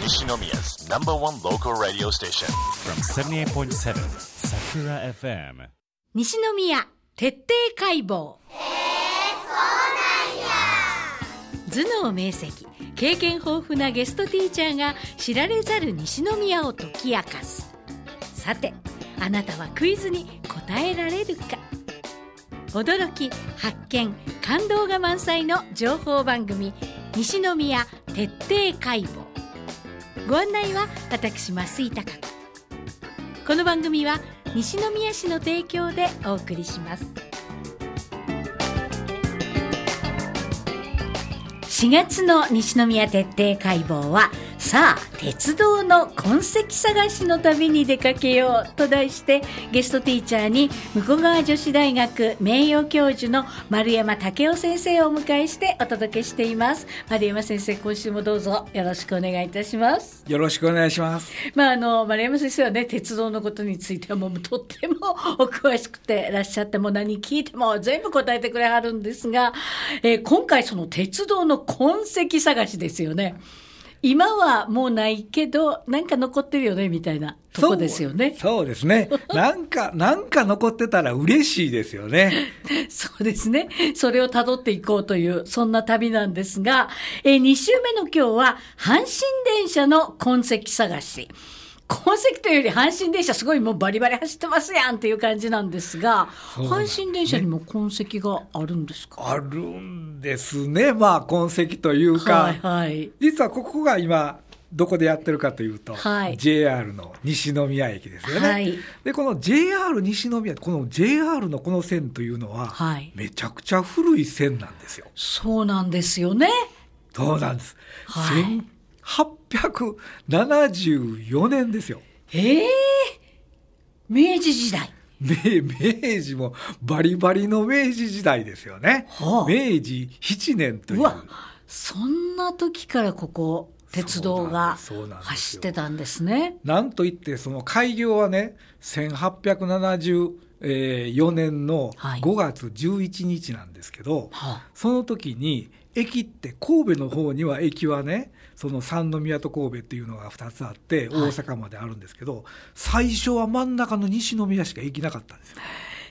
Nishinomiya's number one local radio station. From 78.7 Sakura FM. 西宮徹底解剖。頭脳明晰、経験豊富なゲストティーチャーが知られざる西宮を解き明かす。さて、あなたはクイズに答えられるか。驚き、発見、感動が満載の情報番組、西宮徹底解剖。ご案内は私増井貴子。この番組は西宮市の提供でお送りします。4月の西宮徹底解剖は、さあ鉄道の痕跡探しの旅に出かけようと題して、ゲストティーチャーに武庫川女子大学名誉教授の丸山武夫先生をお迎えしてお届けしています。丸山先生、今週もどうぞよろしくお願いいたします。 よろしくお願いします。 丸山先生はね、鉄道のことについてはもうとってもお詳しくてらっしゃって、もう何聞いても全部答えてくれはるんですが、今回その鉄道の痕跡探しですよね。今はもうないけどなんか残ってるよねみたいなとこですよね。 そうですね。なんか残ってたら嬉しいですよね。 そうですね。それを辿っていこうというそんな旅なんですが、2週目の今日は阪神電車の痕跡探し。痕跡というより阪神電車すごいもうバリバリ走ってますやんっていう感じなんですが、阪神電車にも痕跡があるんですか？ あるんですね。痕跡というか、実はここが今どこでやってるかというと、JR の西宮駅ですよね。でこの JR 西宮、この JR のこの線というのは、めちゃくちゃ古い線なんですよ。 そうなんですよね。 そうなんです。1874年ですよ。 明治時代。 明治もバリバリの明治時代ですよね。明治7年という。 そんな時からここ鉄道が走ってたんですね。 なんといってその開業はね、1874年の5月11日なんですけど、その時に駅って神戸の方には駅はね、その三宮と神戸っていうのが2つあって大阪まであるんですけど、最初は真ん中の西宮しか駅なかったんですよ。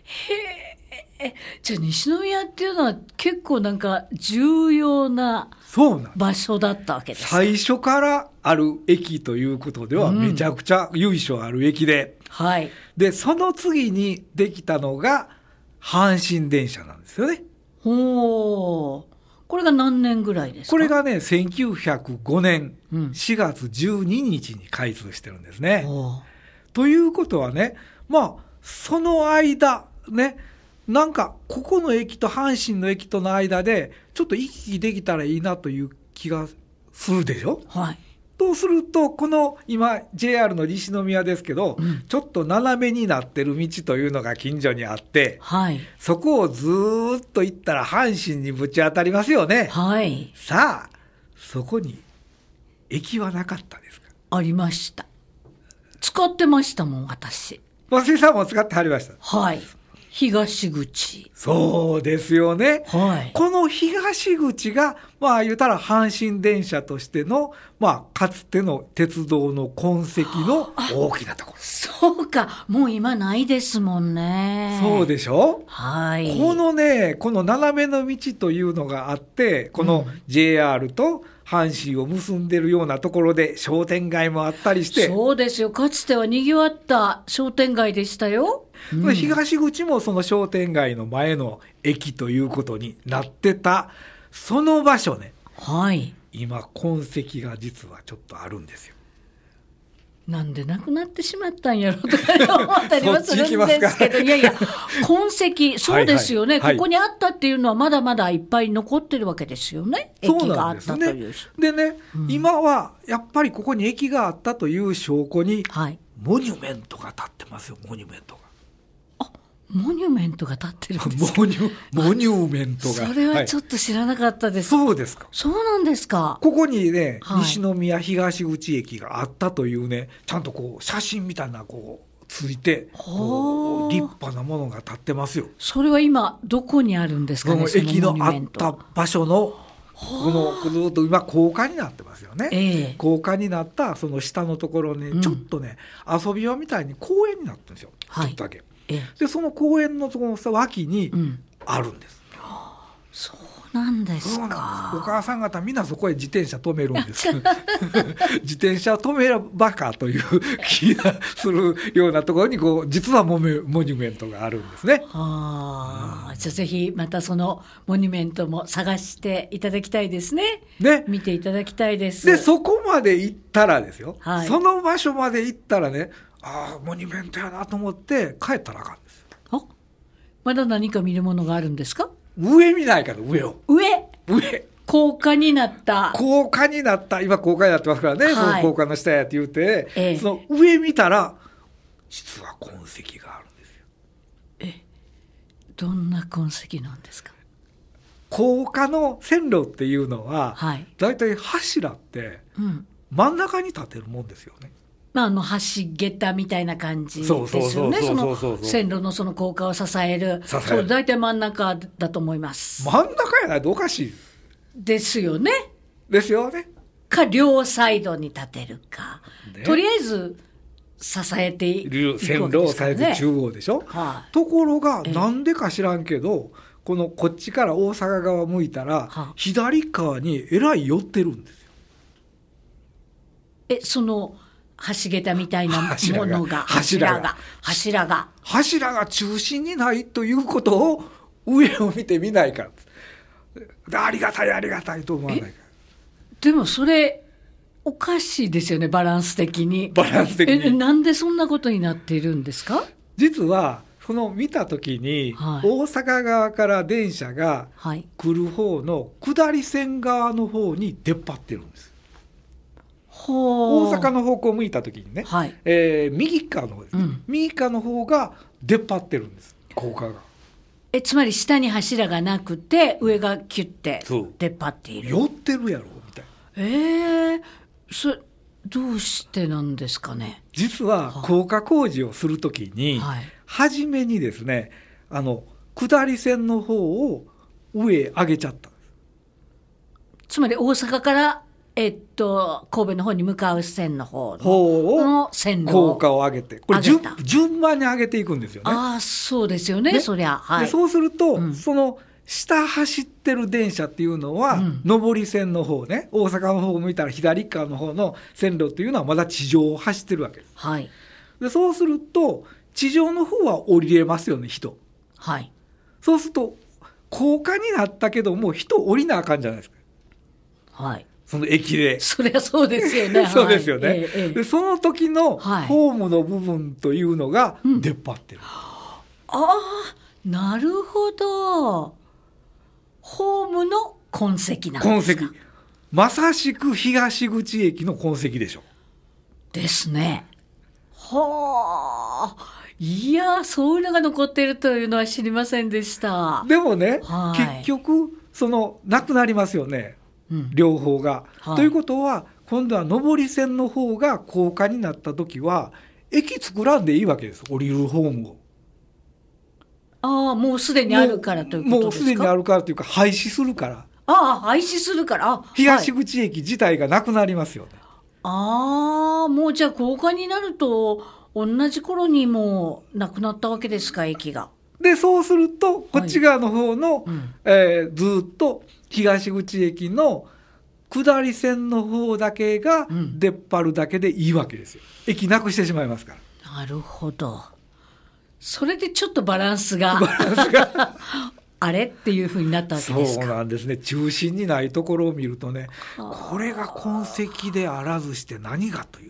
じゃあ西宮っていうのは結構なんか重要な場所だったわけですか？ 最初からある駅ということではめちゃくちゃ由緒ある駅で、でその次にできたのが阪神電車なんですよね。 これが何年ぐらいですか？ これがね、1905年4月12日に開通してるんですね。ということはね、その間ね、なんかここの駅と阪神の駅との間でちょっと行き来できたらいいなという気がするでしょ。とすると、この今 JR の西宮ですけど、ちょっと斜めになってる道というのが近所にあって、そこをずーっと行ったら阪神にぶち当たりますよね。さあそこに駅はなかったですか？ ありました。使ってましたもん、私。 松井さんも使ってはりました。 東口。 そうですよね。この東口が言うたら阪神電車としてのかつての鉄道の痕跡の大きなところ。 そうか、もう今ないですもんね。 そうでしょ。このね、この斜めの道というのがあって、この JR と阪神を結んでるようなところで商店街もあったりして。 そうですよ。かつては賑わった商店街でしたよ。 東口もその商店街の前の駅ということになってたその場所ね。今痕跡が実はちょっとあるんですよ。 なんでなくなってしまったんやろとか思ったりはするんですけど、いやいや、痕跡、そうですよね。ここにあったっていうのはまだまだいっぱい残ってるわけですよね。駅があったという。 でね、今はやっぱりここに駅があったという証拠に、モニュメントが立ってますよ。モニュメントが。 モニュメントが立ってるんですか？ モニュメントが。 それはちょっと知らなかったです。 そうですか。 そうなんですか。 ここにね、西宮東口駅があったというね、ちゃんとこう写真みたいなついて、立派なものが立ってますよ。 それは今どこにあるんですかね？ その駅のあった場所のずっと今高架になってますよね、高架になったその下のところにちょっとね、遊び場みたいに公園になってるんですよ、ちょっとだけ、でその公園のその脇にあるんです、 そうなんですか。 お母さん方みんなそこへ自転車止めるんです自転車止めればかという気がするようなところに実はモニュメントがあるんですね。 じゃあぜひまたそのモニュメントも探していただきたいですね。見ていただきたいです。 でそこまで行ったらですよ、その場所まで行ったらね、モニュメントやなと思って帰ったらあかんです。 まだ何か見るものがあるんですか？ 上見ないから、上高架になった今高架になってますからね、その高架の下やって言うて、その上見たら実は痕跡があるんですよ。 どんな痕跡なんですか？ 高架の線路っていうのは、だいたい柱って真ん中に立てるもんですよね。 橋桁みたいな感じですよね。その線路のその高架を支える。大体真ん中だと思います。 真ん中やないとおかしいですよね。 か両サイドに立てるか、とりあえず支えていくわけですからね。線路を支えて中央でしょ、ところがなんでか知らんけど、こっちから大阪側向いたら、左側にえらい寄ってるんですよ。 その橋桁みたいなものが柱が中心にないということを上を見てみないからありがたいと思わないから。 でもそれおかしいですよね、バランス的に。なんでそんなことになっているんですか？ 実はその見たときに、大阪側から電車が来る方の下り線側の方に出っ張ってるんです。大阪の方向を向いたときにね、右側の方ですね、右側の方が出っ張ってるんです、高架が。 つまり下に柱がなくて上がキュッて出っ張っている。 寄ってるやろみたいな。 それどうしてなんですかね？ 実は高架工事をするときに、初めにですね、下り線の方を上へ上げちゃったんです。 つまり大阪から神戸の方に向かう線の方の線路高架を上げて、これ順番に上げていくんですよね。 そうですよね、そりゃ。 でそうすると、その下走ってる電車っていうのは、上り線の方ね、大阪の方を向いたら左側の方の線路っていうのはまだ地上を走ってるわけです。でそうすると地上の方は降りれますよね、人。そうすると高架になったけども人降りなあかんじゃないですか。その駅で。 そりゃそうですよね。 そうですよね。でその時のホームの部分というのが出っ張ってる。 なるほど。ホームの痕跡なんですか？ 痕跡。まさしく東口駅の痕跡でしょ。 ですね。いや、そういうのが残っているというのは知りませんでした。 でもね、結局なくなりますよね。両方が、ということは今度は上り線の方が高架になった時は駅作らんでいいわけです、降りるホームを。 もうすでにあるからということですか？ もうすでにあるからというか廃止するから。 廃止するから。 東口駅自体がなくなりますよね。 もうじゃあ高架になると同じ頃にもうなくなったわけですか、駅が。 でそうするとこっち側の方の、ずっと東口駅の下り線の方だけが出っ張るだけでいいわけですよ。駅なくしてしまいますから。 なるほど。それでちょっとバランスがあれっていう風になったわけですか？ そうなんですね。中心にないところを見るとね、これが痕跡であらずして何がという。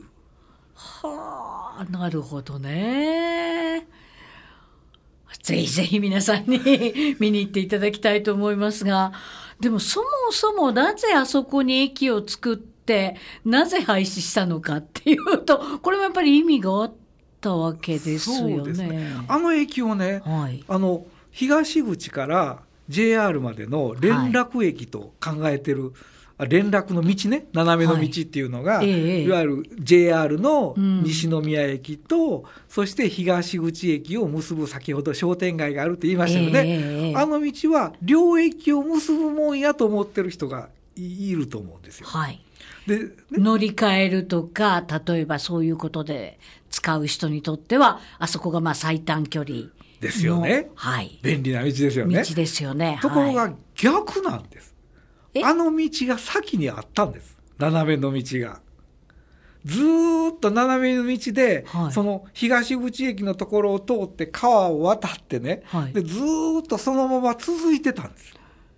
なるほどね。ぜひぜひ皆さんに見に行っていただきたいと思いますが、でもそもそもなぜあそこに駅を作ってなぜ廃止したのかっていうと、これもやっぱり意味があったわけですよね。 そうですね。駅をね、東口から JR までの連絡駅と考えてる、連絡の道ね、斜めの道っていうのが、いわゆる JR の西宮駅と、そして東口駅を結ぶ、先ほど商店街があるって言いましたよね。あの道は両駅を結ぶもんやと思ってる人がいると思うんですよ。 はい。 で、ね、 乗り換えるとか、例えばそういうことで使う人にとっては、あそこがまあ最短距離のですよね。 はい。 便利な道ですよね。 道ですよね。 ところはい、 が逆なんです。あの道が先にあったんです。斜めの道が。ずーっと斜めの道で、 はい、 その東口駅のところを通って川を渡ってね、 はい、 でずーっとそのまま続いてたんです。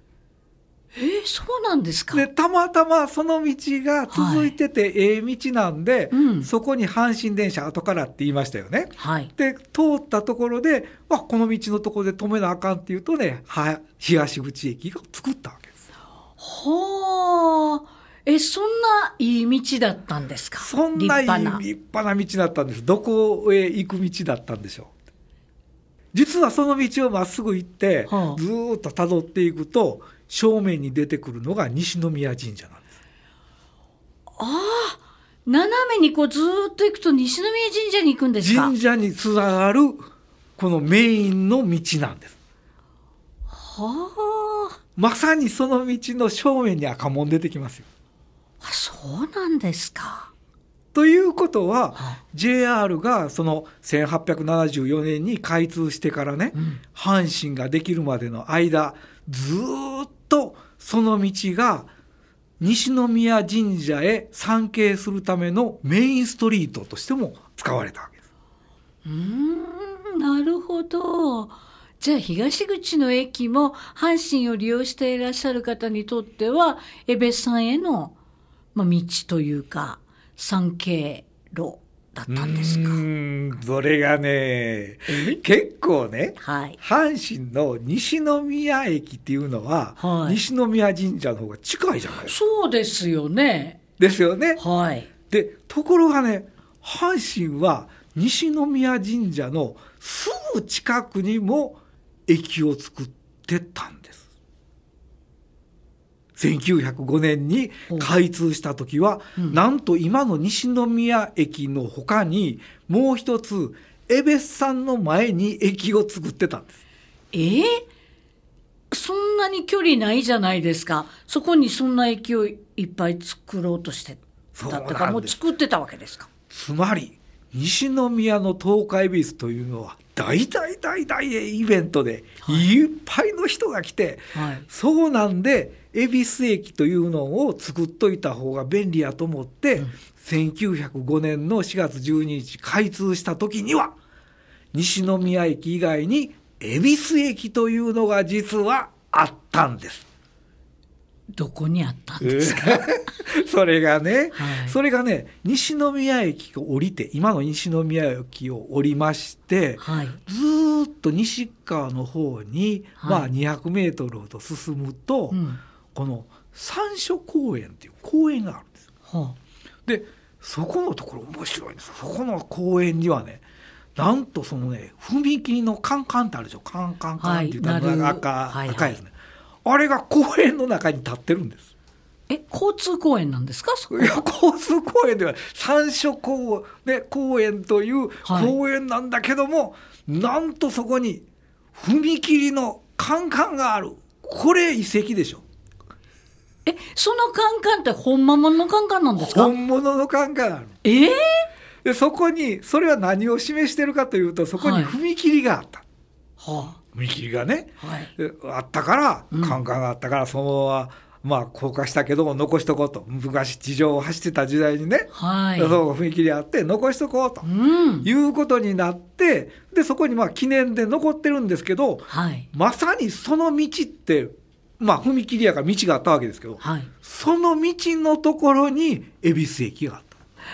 そうなんですか。 でたまたまその道が続いてて、道なんで、そこに阪神電車後からって言いましたよね。 はい、 で通ったところで、この道のところで止めなあかんっていうとね、東口駅が作ったわけです。 はあ。そんないい道だったんですか。 そんないい立派な道だったんです。どこへ行く道だったんでしょう。実はその道をまっすぐ行って、ずーっと辿っていくと正面に出てくるのが西宮神社なんです。 斜めにこうずーっと行くと西宮神社に行くんですか。 神社につながるこのメインの道なんです。 はあ。 まさにその道の正面に赤門出てきますよ。 そうなんですか。 ということは、JR がその1874年に開通してからね、阪神ができるまでの間、ずっとその道が西宮神社へ参詣するためのメインストリートとしても使われたわけです。 なるほど。じゃあ東口の駅も阪神を利用していらっしゃる方にとっては江部さんへの道というか参詣路だったんですか。 それがね、結構ね、 はい、 阪神の西宮駅っていうのは、はい、西宮神社の方が近いじゃないですか。 そうですよね。 ですよね。 はい。 で、ところがね、阪神は西宮神社のすぐ近くにも駅を作ってたんです。1905年に開通した時は、なんと今の西宮駅の他にもう一つ江別さんの前に駅を作ってたんです。 そんなに距離ないじゃないですか。そこにそんな駅をいっぱい作ろうとしてたとか、もう作ってたわけですか。 つまり西宮の東海恵比寿というのは大イベントでいっぱいの人が来て、はい、そうなんで恵比寿駅というのを作っといた方が便利やと思って、1905年の4月12日開通した時には西宮駅以外に恵比寿駅というのが実はあったんです。 どこにあったんですか。 それがね、西宮駅を降りて、今の西宮駅を降りまして、はい、ずっと西側の方に、200メートルほど進むと、この三所公園っていう公園があるんですよ。で、そこのところ面白いんですよ。そこの公園にはね、なんとそのね、踏切のカンカンってあるでしょ。カンカンカンって言ったら赤いですね。あれが公園の中に立ってるんです。 交通公園なんですか。そこは。 いや、交通公園では三所公園という公園なんだけども、なんとそこに踏切のカンカンがある。これ遺跡でしょ。 そのカンカンって本物のカンカンなんですか。 本物のカンカンがある。でそこにそれは何を示してるかというと、そこに踏切があった。踏切がね、あったから、カンカンがあったから、そのまま高架したけども残しとこうと。昔地上を走ってた時代にね、そう踏切あって残しとこうと、いうことになって、でそこに記念で残ってるんですけど、まさにその道って踏切やから道があったわけですけど、その道のところに恵比寿駅があった。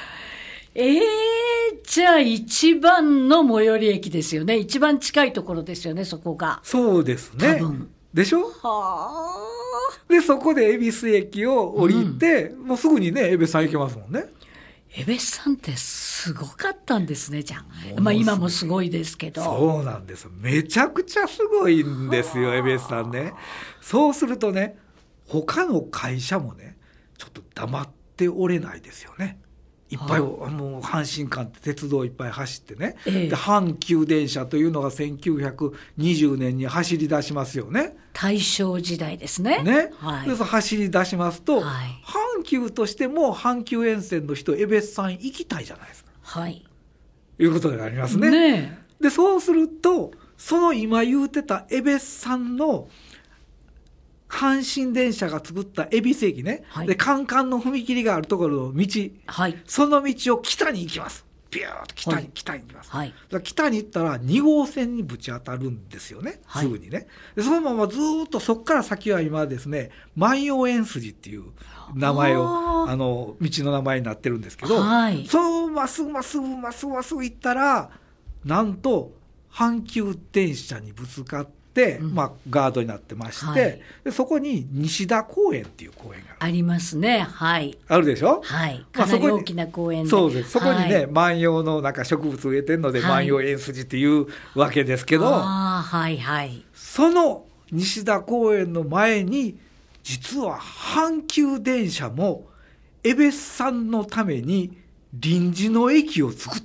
じゃあ一番の最寄り駅ですよね。一番近いところですよね、そこが。 そうですね。多分でしょ。でそこで恵比寿駅を降りて、もうすぐにね恵比寿さん行けますもんね。 恵比寿さんってすごかったんですね。じゃあ、今もすごいですけど。 そうなんです。めちゃくちゃすごいんですよ、恵比寿さんね。そうするとね、他の会社もねちょっと黙っておれないですよね。 いっぱい、もう阪神間って鉄道いっぱい走ってね、で阪急電車というのが1920年に走り出しますよね。 大正時代ですね。 で走り出しますと、阪急としても阪急沿線の人江別さん行きたいじゃないですか、いうことになりますね。でそうするとその今言うてた江別さんの阪神電車が作った恵比寿駅ね、でカンカンの踏切があるところの道、その道を北に行きます。ビューッと北に行きます。北に行ったら2号線にぶち当たるんですよね、すぐにね。でそのままずっとそこから先は今ですね、万葉円筋っていう名前を道の名前になってるんですけど、そのまっすぐ行ったらなんと阪急電車にぶつかって、ガードになってまして、でそこに西田公園っていう公園がありますね。あるでしょ。 かなり大きな公園で、 そうです。そこにね、万葉のなんか植物植えてるので、万葉円筋っていうわけですけど、その西田公園の前に実は阪急電車も江別さんのために臨時の駅を作った。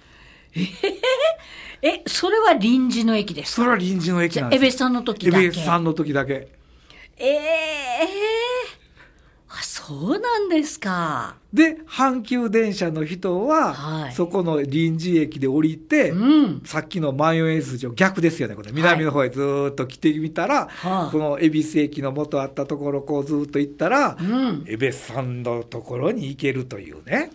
それは臨時の駅ですか？ それは臨時の駅なんです。 江別さんの時だけ。 江別さんの時だけ。 そうなんですか。 で阪急電車の人は、そこの臨時駅で降りて、さっきの万葉円筋を逆ですよね、これ南の方へずっと来てみたら、この恵比寿駅の元あったところこうずっと行ったら、江別さんのところに行けるというね。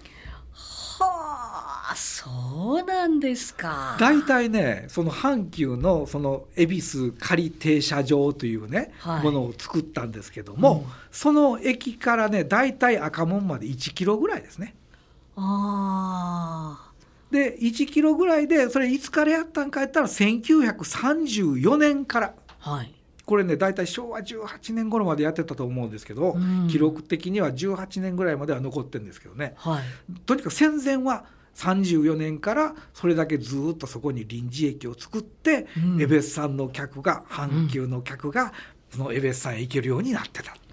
そうなんですか。 大体ね、その阪急のその恵比寿仮停車場というね、ものを作ったんですけども、その駅からね、大体赤門まで1キロぐらいですね。で1キロぐらいで、それいつからやったんかやったら1934年から、これね大体昭和18年頃までやってたと思うんですけど、記録的には18年ぐらいまでは残ってるんですけどね、とにかく戦前は34年からそれだけずっとそこに臨時駅を作って、江別さんの客が、阪急の客がその江別さんへ行けるようになってた。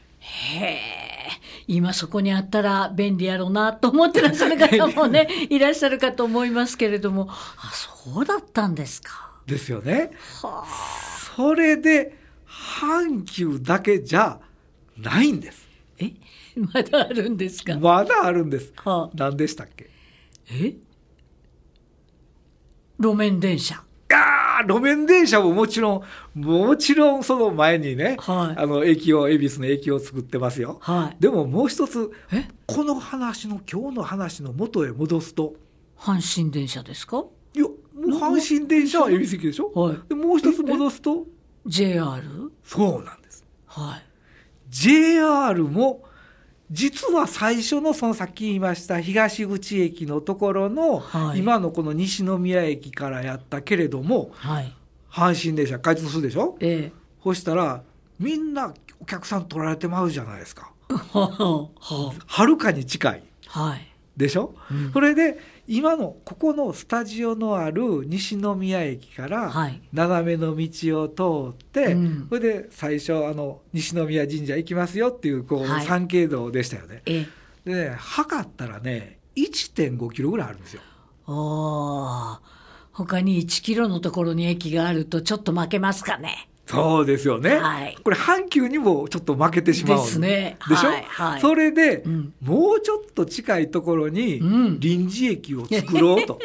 今そこにあったら便利やろうなと思ってらっしゃる方もねいらっしゃるかと思いますけれども、そうだったんですか。 ですよね。それで阪急だけじゃないんです。 まだあるんですか。 まだあるんです。何でしたっけ。 路面電車。 路面電車ももちろんその前にね、駅を恵比寿の駅を作ってますよ、でももう一つ、この話の今日の話の元へ戻すと、 阪神電車ですか。 いや、もう阪神電車は恵比寿駅でしょ、でもう一つ戻すと JR。 そうなんです、JR も実は最初のそのさっき言いました東口駅のところの、今のこの西宮駅からやったけれども、阪神電車開通するでしょ、そしたらみんなお客さん取られてまうじゃないですかはるかに近い、でしょ、それで今のここのスタジオのある西宮駅から斜めの道を通って、それで最初西宮神社行きますよっていう参詣道でしたよね。でね、測ったらね 1.5 キロぐらいあるんですよ。 他に1キロのところに駅があるとちょっと負けますかね。 そうですよね、これ阪急にもちょっと負けてしまうですね。 でしょ、それで、もうちょっと近いところに臨時駅を作ろうと、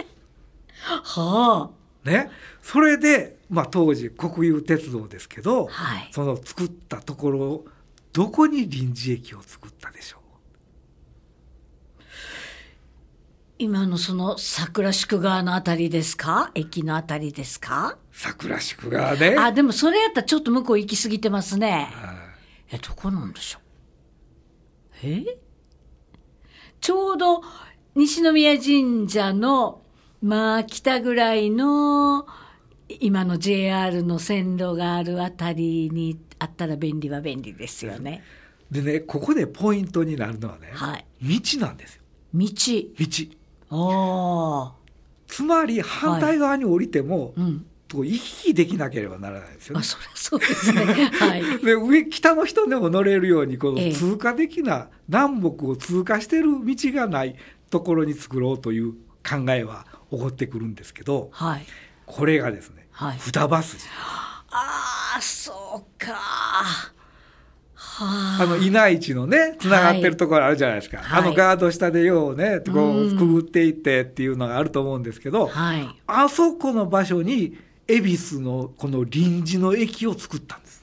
ね、それで、当時国有鉄道ですけど、その作ったところどこに臨時駅を作ったでしょう。 今のその桜宿川のあたりですか、駅のあたりですか。 桜宿川ね。 でもそれやったらちょっと向こう行き過ぎてますね。どこなんでしょう。ちょうど西宮神社の北ぐらいの今の JR の線路があるあたりにあったら便利は便利ですよね。 でね、ここでポイントになるのはね、道なんですよ。道。つまり反対側に降りても、行き来できなければならないですよね。 そりゃそうですね。 で北の人でも乗れるようにこの通過的な南北を通過してる道がないところに作ろうという考えは起こってくるんですけど、 はい、 これがですね、 はい、 双葉筋。 そうか。 稲市のねつながってるところあるじゃないですか、 はい、 ガード下でようねこうくぐっていってっていうのがあると思うんですけど、 はい、 あそこの場所に恵比寿のこの臨時の駅を作ったんです。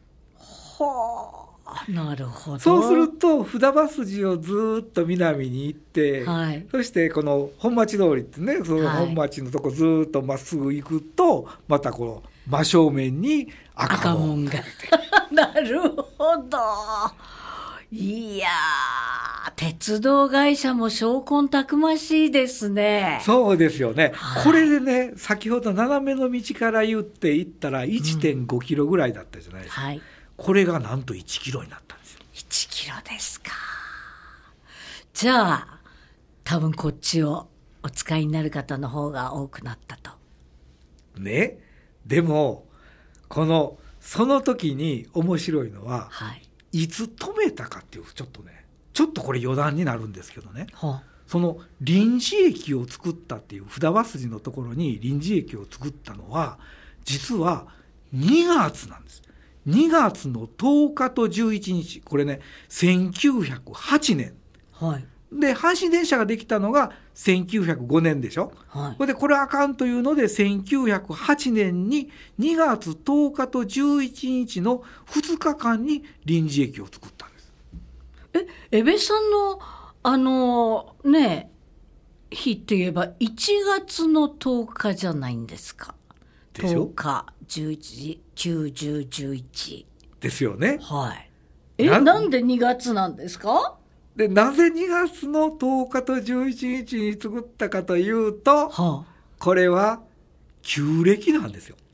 なるほど。 そうすると双葉筋をずっと南に行って、 はい、 そしてこの本町通りってね、その本町のとこずっとまっすぐ行くと、またこの真正面に赤門がなるほど。いやー、鉄道会社も商魂たくましいですね。 そうですよね、 はい、 これでね先ほど斜めの道から言っていったら 1.5 キロぐらいだったじゃないですか、はい、これがなんと1キロになったんですよ。 1キロですか。じゃあ多分こっちをお使いになる方の方が多くなったとね。でもその時に面白いのは、はい、いつ止めたかっていうちょっとこれ余談になるんですけどね、その臨時駅を作ったっていう双葉筋のところに臨時駅を作ったのは実は2月なんです。2月の10日と11日、これね1908年、はい、で阪神電車ができたのが1905年でしょ、はい、でこれあかんというので1908年に2月10日と11日の2日間に臨時駅を作ったんです。 江部さんのね日って言えば1月の10日じゃないんですか。 でしょ。 10日11時9、10、11 ですよね。 はい。なんで2月なんですか。 でなぜ2月の10日と11日に作ったかというと、これは旧暦なんですよ。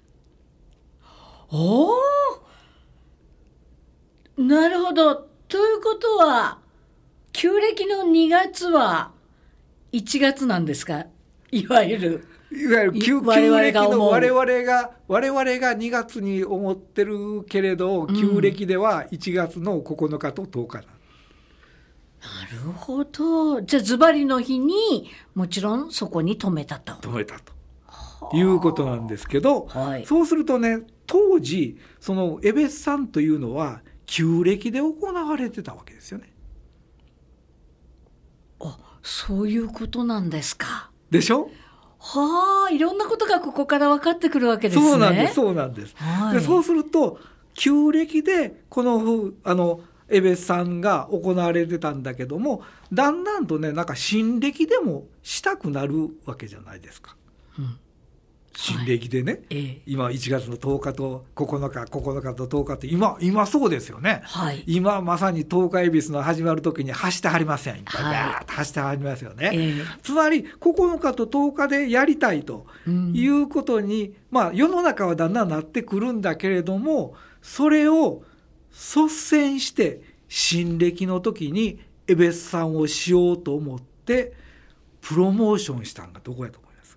なるほど。ということは旧暦の2月は1月なんですか。いわゆる旧暦の我々が2月に思ってるけれど、旧暦では1月の9日と10日なん。 なるほど。じゃあズバリの日にもちろんそこに止めたということなんですけど、はい、そうするとね当時その江別さんというのは旧暦で行われてたわけですよね。 そういうことなんですか。 でしょ。 いろんなことがここから分かってくるわけですね。 そうなんです、はい、でそうすると旧暦でこの江別さんが行われてたんだけども、だんだんとねなんか新暦でもしたくなるわけじゃないですか、新暦でね、今1月の10日と9日と10日って今そうですよね、はい、今まさに10日恵比寿の始まる時に走ってはりません、いっぱいバーッと走ってはりますよね、つまり9日と10日でやりたいということに、世の中はだんだんなってくるんだけれども、それを率先して新暦の時に江別さんをしようと思ってプロモーションしたのがどこやと思います？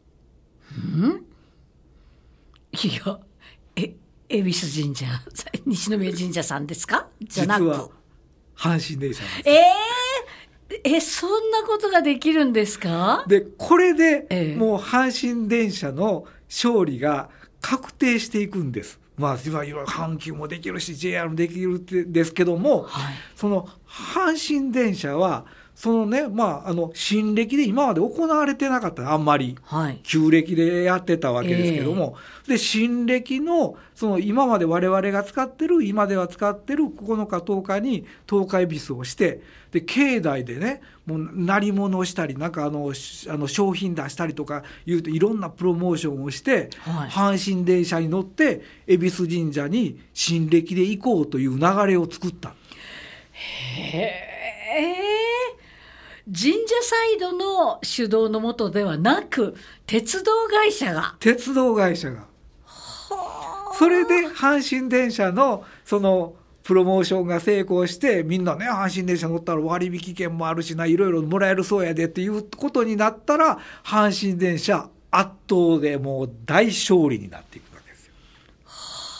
いや恵比寿神社西宮神社さんですか？じゃなく実は阪神電車なんです。 そんなことができるんですか？でこれでもう阪神電車の勝利が確定していくんです。いわゆる阪急もできるし JR もできるですけども、その阪神電車はそのね、新暦で今まで行われてなかった、あんまり、旧暦でやってたわけですけども、で新暦のその今まで我々が今では使ってる9日10日に10日恵比寿をして、で境内でねもう鳴り物をしたりなんか商品出したりとかいうといろんなプロモーションをして、阪神電車に乗って恵比寿神社に新暦で行こうという流れを作った。 神社サイドの主導のもとではなく鉄道会社がそれで阪神電車のそのプロモーションが成功して、みんなね阪神電車乗ったら割引券もあるしないろいろもらえるそうやでっていうことになったら、阪神電車圧倒でもう大勝利になっていくわけですよ。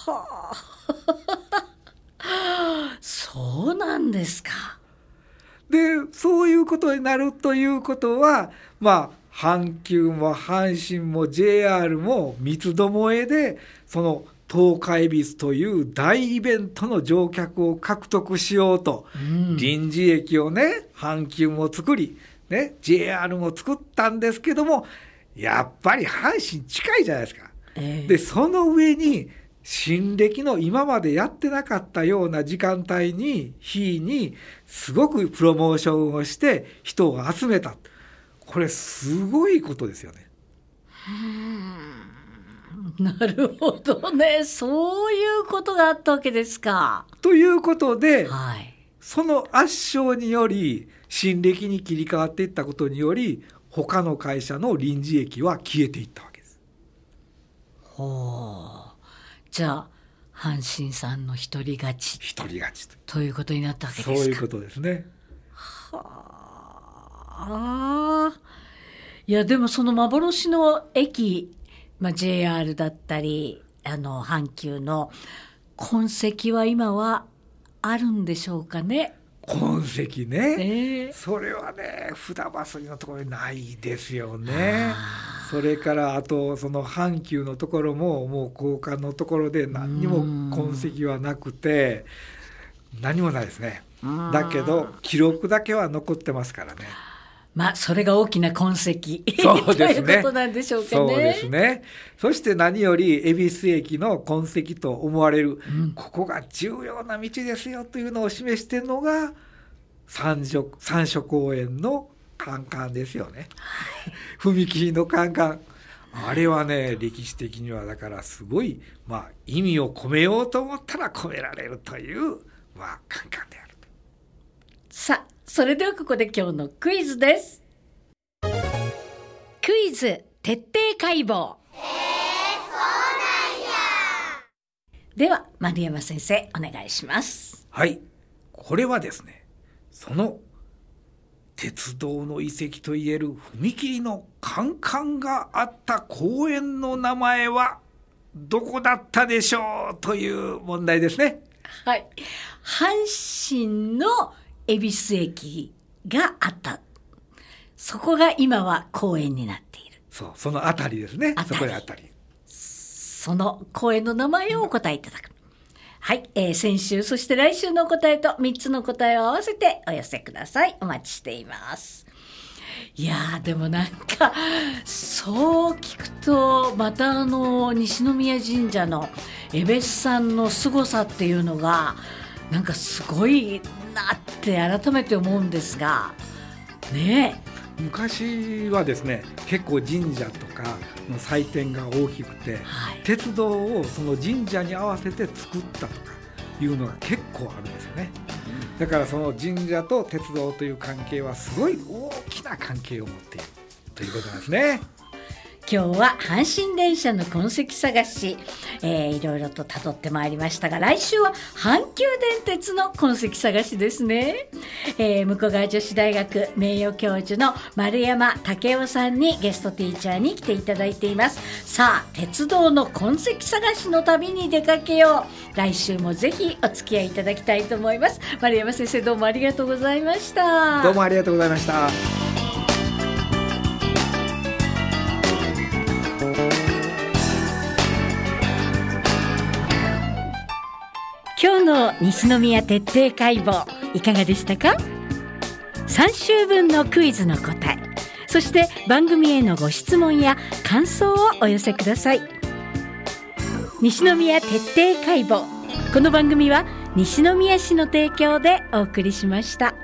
そうなんですか。 でそういうことになるということは、阪急も阪神も JR も三つどもえでその東海恵比寿という大イベントの乗客を獲得しようと、臨時駅をね、阪急も作り、ね、JR も作ったんですけども、やっぱり阪神近いじゃないですか。でその上に新暦の今までやってなかったような時間帯に日にすごくプロモーションをして人を集めた。これすごいことですよね。 なるほどね。そういうことがあったわけですか。 ということで、 はい、 その圧勝により新暦に切り替わっていったことにより他の会社の臨時駅は消えていったわけです。 ほう。じゃあ阪神さんの一人勝ちということになったわけですか。 そういうことですね。 はあ。いやでもその幻の駅、JR だったり阪急の痕跡は今はあるんでしょうかね。 痕跡ね、それはね札走りのところにないですよね。それからあとその阪急のところももう高架のところで何にも痕跡はなくて何もないですね。だけど記録だけは残ってますからね。 それが大きな痕跡そうですねということなんでしょうかね。 そうですね。そして何より恵比寿駅の痕跡と思われる、ここが重要な道ですよというのを示しているのが三所公園のカンカンですよね、踏切のカンカン、あれはね歴史的にはだからすごい、意味を込めようと思ったら込められるという、カンカンである。 さあそれではここで今日のクイズです。クイズ徹底解剖。そうなんや。では丸山先生お願いします。 はい、これはですね、その鉄道の遺跡といえる踏切のカンカンがあった公園の名前はどこだったでしょうという問題ですね。 はい、阪神の恵比寿駅があった、そこが今は公園になっている。 そのあたりですね。そこであたり、 その公園の名前をお答えいただく。はい、先週そして来週の答えと3つの答えを合わせてお寄せください。お待ちしています。いやでもなんかそう聞くとまた西宮神社の江別さんの凄さっていうのがなんかすごいなって改めて思うんですがね。 昔はですね結構神社とかの祭典が大きくて、鉄道をその神社に合わせて作ったとかいうのが結構あるんですよね。だからその神社と鉄道という関係はすごい大きな関係を持っているということなんですね。 今日は阪神電車の痕跡探し、いろいろと辿ってまいりましたが、来週は阪急電鉄の痕跡探しですね。向川女子大学名誉教授の丸山武夫さんにゲストティーチャーに来ていただいています。さあ鉄道の痕跡探しの旅に出かけよう。来週もぜひお付き合いいただきたいと思います。丸山先生どうもありがとうございました。 どうもありがとうございました。 今日の西宮徹底解剖いかがでしたか。3週分のクイズの答え、そして番組へのご質問や感想をお寄せください。西宮徹底解剖、この番組は西宮市の提供でお送りしました。